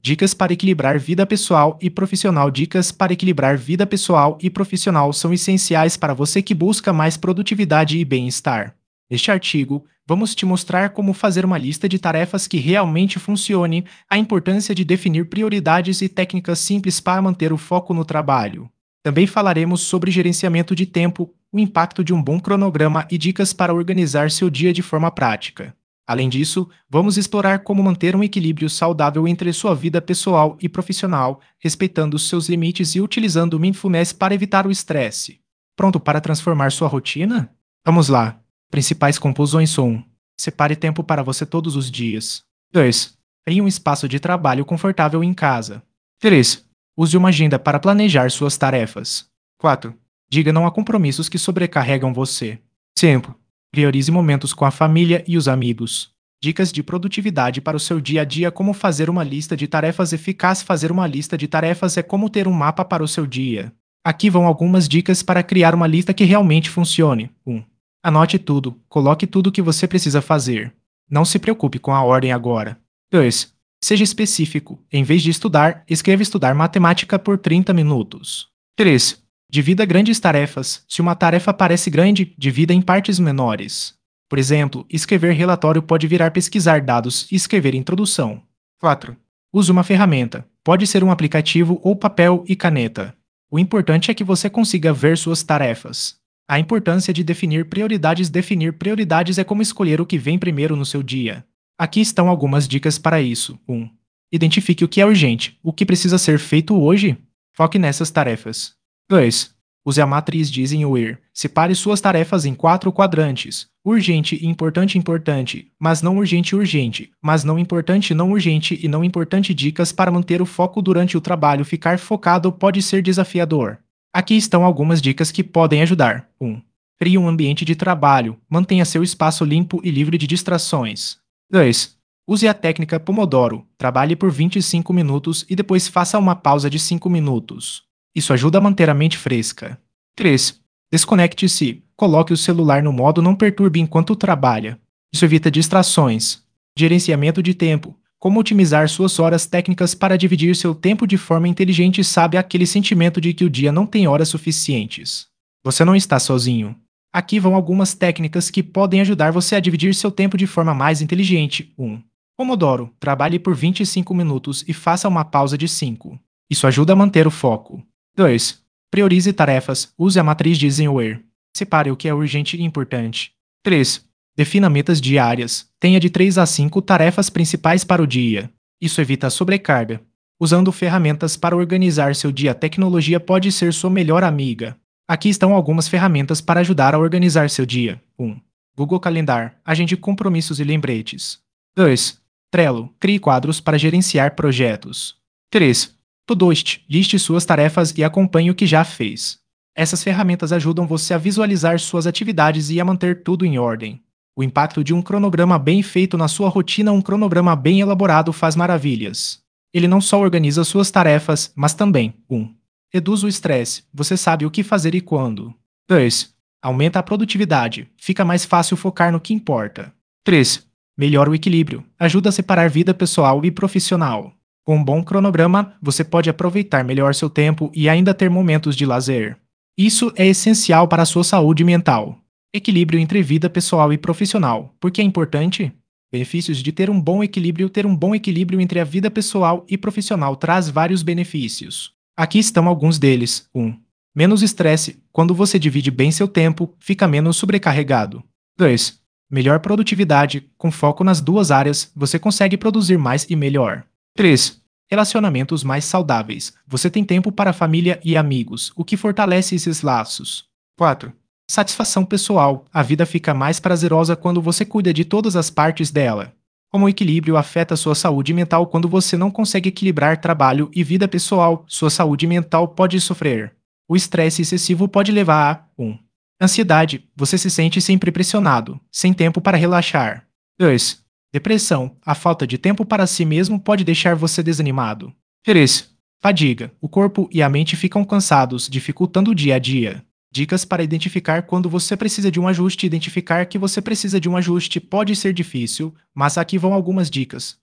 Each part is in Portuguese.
Dicas para equilibrar vida pessoal e profissional. Dicas para equilibrar vida pessoal e profissional são essenciais para você que busca mais produtividade e bem-estar. Neste artigo, vamos te mostrar como fazer uma lista de tarefas que realmente funcione, a importância de definir prioridades e técnicas simples para manter o foco no trabalho. Também falaremos sobre gerenciamento de tempo, o impacto de um bom cronograma e dicas para organizar seu dia de forma prática. Além disso, vamos explorar como manter um equilíbrio saudável entre sua vida pessoal e profissional, respeitando os seus limites e utilizando o mindfulness para evitar o estresse. Pronto para transformar sua rotina? Vamos lá! Principais conclusões são: 1. Separe tempo para você todos os dias. 2. Tenha um espaço de trabalho confortável em casa. 3. Use uma agenda para planejar suas tarefas. 4. Diga não a compromissos que sobrecarregam você. 5. Priorize momentos com a família e os amigos. Dicas de produtividade para o seu dia a dia: como fazer uma lista de tarefas eficaz. Fazer uma lista de tarefas é como ter um mapa para o seu dia. Aqui vão algumas dicas para criar uma lista que realmente funcione. 1. Anote tudo. Coloque tudo o que você precisa fazer. Não se preocupe com a ordem agora. 2. Seja específico. Em vez de estudar, escreva estudar matemática por 30 minutos. 3. Divida grandes tarefas. Se uma tarefa parece grande, divida em partes menores. Por exemplo, escrever relatório pode virar pesquisar dados e escrever introdução. 4. Use uma ferramenta. Pode ser um aplicativo ou papel e caneta. O importante é que você consiga ver suas tarefas. A importância de definir prioridades. Definir prioridades é como escolher o que vem primeiro no seu dia. Aqui estão algumas dicas para isso. 1. Identifique o que é urgente, o que precisa ser feito hoje. Foque nessas tarefas. 2. Use a matriz de Eisenhower. Separe suas tarefas em 4 quadrantes: urgente, importante, importante, mas não urgente, urgente, mas não importante, não urgente e não importante. Dicas para manter o foco durante o trabalho. Ficar focado pode ser desafiador. Aqui estão algumas dicas que podem ajudar. 1. Crie um ambiente de trabalho. Mantenha seu espaço limpo e livre de distrações. 2. Use a técnica Pomodoro. Trabalhe por 25 minutos e depois faça uma pausa de 5 minutos. Isso ajuda a manter a mente fresca. 3. Desconecte-se. Coloque o celular no modo não perturbe enquanto trabalha. Isso evita distrações. Gerenciamento de tempo. Como otimizar suas horas. Técnicas para dividir seu tempo de forma inteligente. Sabe aquele sentimento de que o dia não tem horas suficientes? Você não está sozinho. Aqui vão algumas técnicas que podem ajudar você a dividir seu tempo de forma mais inteligente. 1. Pomodoro. Trabalhe por 25 minutos e faça uma pausa de 5. Isso ajuda a manter o foco. 2. Priorize tarefas. Use a matriz de Eisenhower. Separe o que é urgente e importante. 3. Defina metas diárias. Tenha de 3 a 5 tarefas principais para o dia. Isso evita a sobrecarga. Usando ferramentas para organizar seu dia. A tecnologia pode ser sua melhor amiga. Aqui estão algumas ferramentas para ajudar a organizar seu dia. 1. Google Calendar. Agende compromissos e lembretes. 2. Trello. Crie quadros para gerenciar projetos. 3. Todoist. Liste suas tarefas e acompanhe o que já fez. Essas ferramentas ajudam você a visualizar suas atividades e a manter tudo em ordem. O impacto de um cronograma bem feito na sua rotina. Um cronograma bem elaborado faz maravilhas. Ele não só organiza suas tarefas, mas também: 1. Reduz o estresse. Você sabe o que fazer e quando. 2. Aumenta a produtividade. Fica mais fácil focar no que importa. 3. Melhora o equilíbrio. Ajuda a separar vida pessoal e profissional. Com um bom cronograma, você pode aproveitar melhor seu tempo e ainda ter momentos de lazer. Isso é essencial para a sua saúde mental. Equilíbrio entre vida pessoal e profissional. Por que é importante? Benefícios de ter um bom equilíbrio. Ter um bom equilíbrio entre a vida pessoal e profissional traz vários benefícios. Aqui estão alguns deles. 1. Menos estresse. Quando você divide bem seu tempo, fica menos sobrecarregado. 2. Melhor produtividade. Com foco nas duas áreas, você consegue produzir mais e melhor. 3. Relacionamentos mais saudáveis. Você tem tempo para a família e amigos, o que fortalece esses laços. 4. Satisfação pessoal. A vida fica mais prazerosa quando você cuida de todas as partes dela. Como o equilíbrio afeta sua saúde mental. Quando você não consegue equilibrar trabalho e vida pessoal, sua saúde mental pode sofrer. O estresse excessivo pode levar a 1. Ansiedade. Você se sente sempre pressionado, sem tempo para relaxar. 2. Depressão. A falta de tempo para si mesmo pode deixar você desanimado. 3. Fadiga. O corpo e a mente ficam cansados, dificultando o dia a dia. Dicas para identificar quando você precisa de um ajuste. Identificar que você precisa de um ajuste pode ser difícil, mas aqui vão algumas dicas. 1.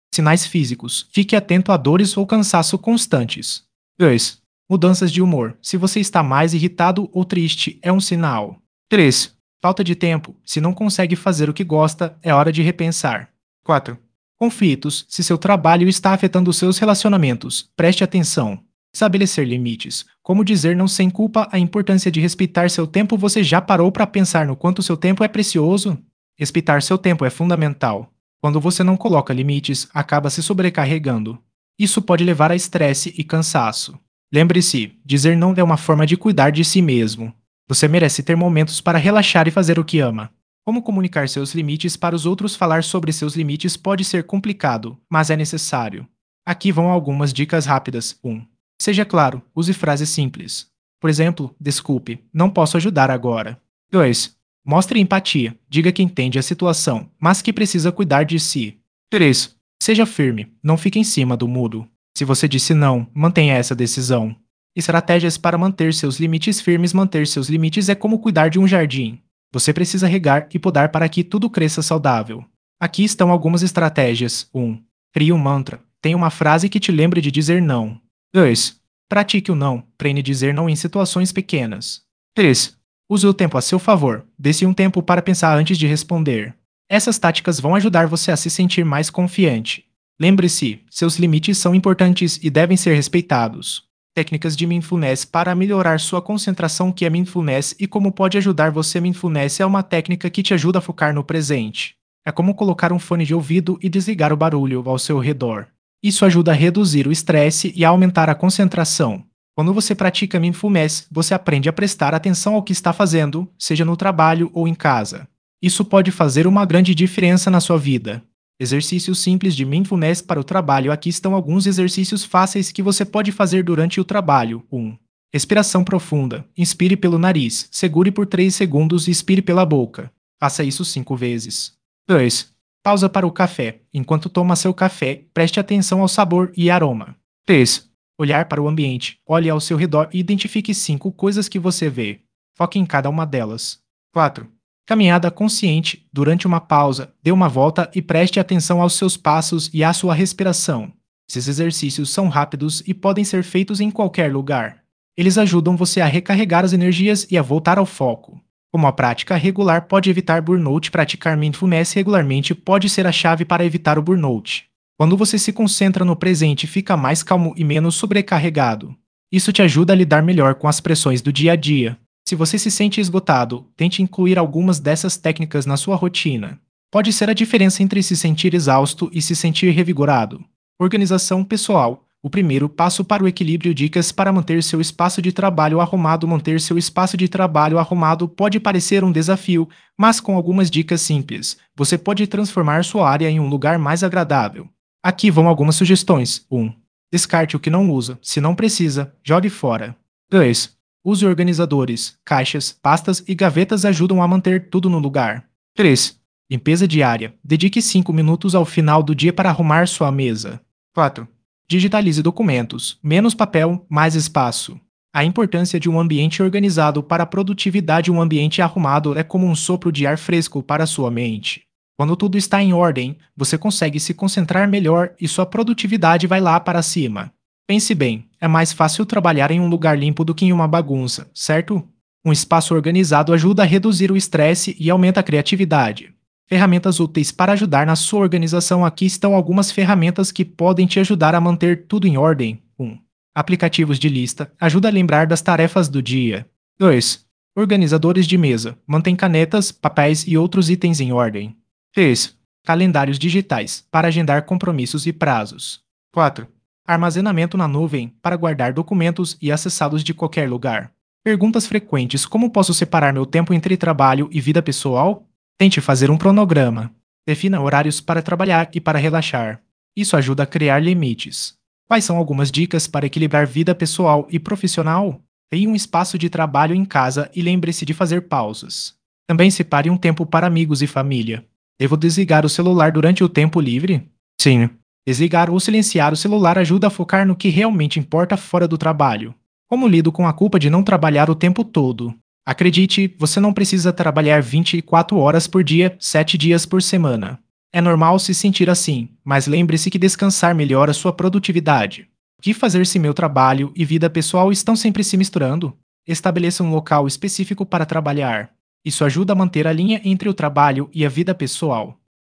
Sinais físicos. Fique atento a dores ou cansaço constantes. 2. Mudanças de humor. Se você está mais irritado ou triste, é um sinal. 3. Falta de tempo. Se não consegue fazer o que gosta, é hora de repensar. 4. Conflitos. Se seu trabalho está afetando seus relacionamentos, preste atenção. Estabelecer limites. Como dizer não sem culpa, a importância de respeitar seu tempo. Você já parou para pensar no quanto seu tempo é precioso? Respeitar seu tempo é fundamental. Quando você não coloca limites, acaba se sobrecarregando. Isso pode levar a estresse e cansaço. Lembre-se, dizer não é uma forma de cuidar de si mesmo. Você merece ter momentos para relaxar e fazer o que ama. Como comunicar seus limites para os outros? Falar sobre seus limites pode ser complicado, mas é necessário. Aqui vão algumas dicas rápidas. 1. Seja claro, use frases simples. Por exemplo, desculpe, não posso ajudar agora. 2. Mostre empatia. Diga que entende a situação, mas que precisa cuidar de si. 3. Seja firme. Não fique em cima do muro. Se você disse não, mantenha essa decisão. Estratégias para manter seus limites firmes. Manter seus limites é como cuidar de um jardim. Você precisa regar e podar para que tudo cresça saudável. Aqui estão algumas estratégias. 1. Crie um mantra. Tenha uma frase que te lembre de dizer não. 2. Pratique o não. Treine dizer não em situações pequenas. 3. Use o tempo a seu favor. Dê-se um tempo para pensar antes de responder. Essas táticas vão ajudar você a se sentir mais confiante. Lembre-se, seus limites são importantes e devem ser respeitados. Técnicas de mindfulness para melhorar sua concentração. O que é mindfulness e como pode ajudar você? Mindfulness é uma técnica que te ajuda a focar no presente. É como colocar um fone de ouvido e desligar o barulho ao seu redor. Isso ajuda a reduzir o estresse e a aumentar a concentração. Quando você pratica mindfulness, você aprende a prestar atenção ao que está fazendo, seja no trabalho ou em casa. Isso pode fazer uma grande diferença na sua vida. Exercícios simples de mindfulness para o trabalho. Aqui estão alguns exercícios fáceis que você pode fazer durante o trabalho. 1. Respiração profunda. Inspire pelo nariz, segure por 3 segundos e expire pela boca. Faça isso 5 vezes. 2. Pausa para o café. Enquanto toma seu café, preste atenção ao sabor e aroma. 3. Olhar para o ambiente. Olhe ao seu redor e identifique 5 coisas que você vê. Foque em cada uma delas. 4. Caminhada consciente. Durante uma pausa, dê uma volta e preste atenção aos seus passos e à sua respiração. Esses exercícios são rápidos e podem ser feitos em qualquer lugar. Eles ajudam você a recarregar as energias e a voltar ao foco. Como a prática regular pode evitar burnout, praticar mindfulness regularmente pode ser a chave para evitar o burnout. Quando você se concentra no presente, fica mais calmo e menos sobrecarregado. Isso te ajuda a lidar melhor com as pressões do dia a dia. Se você se sente esgotado, tente incluir algumas dessas técnicas na sua rotina. Pode ser a diferença entre se sentir exausto e se sentir revigorado. Organização pessoal. O primeiro passo para o equilíbrio. Dicas para manter seu espaço de trabalho arrumado. Manter seu espaço de trabalho arrumado pode parecer um desafio, mas com algumas dicas simples, você pode transformar sua área em um lugar mais agradável. Aqui vão algumas sugestões. 1. Descarte o que não usa. Se não precisa, jogue fora. 2. Use organizadores. Caixas, pastas e gavetas ajudam a manter tudo no lugar. 3. Limpeza diária. Dedique 5 minutos ao final do dia para arrumar sua mesa. 4. Digitalize documentos. Menos papel, mais espaço. A importância de um ambiente organizado para a produtividade. Um ambiente arrumado é como um sopro de ar fresco para sua mente. Quando tudo está em ordem, você consegue se concentrar melhor e sua produtividade vai lá para cima. Pense bem, é mais fácil trabalhar em um lugar limpo do que em uma bagunça, certo? Um espaço organizado ajuda a reduzir o estresse e aumenta a criatividade. Ferramentas úteis para ajudar na sua organização. Aqui estão algumas ferramentas que podem te ajudar a manter tudo em ordem. 1. Aplicativos de lista. Ajuda a lembrar das tarefas do dia. 2. Organizadores de mesa. Mantém canetas, papéis e outros itens em ordem. 3. Calendários digitais. Para agendar compromissos e prazos. 4. Armazenamento na nuvem. Para guardar documentos e acessá-los de qualquer lugar. Perguntas frequentes. Como posso separar meu tempo entre trabalho e vida pessoal? Tente fazer um cronograma. Defina horários para trabalhar e para relaxar. Isso ajuda a criar limites. Quais são algumas dicas para equilibrar vida pessoal e profissional? Tenha um espaço de trabalho em casa e lembre-se de fazer pausas. Também separe um tempo para amigos e família. Devo desligar o celular durante o tempo livre? Sim. Desligar ou silenciar o celular ajuda a focar no que realmente importa fora do trabalho. Como lido com a culpa de não trabalhar o tempo todo? Acredite, você não precisa trabalhar 24 horas por dia, 7 dias por semana. É normal se sentir assim, mas lembre-se que descansar melhora sua produtividade. O que fazer se meu trabalho e vida pessoal estão sempre se misturando? Estabeleça um local específico para trabalhar. Isso ajuda a manter a linha entre o trabalho e a vida pessoal.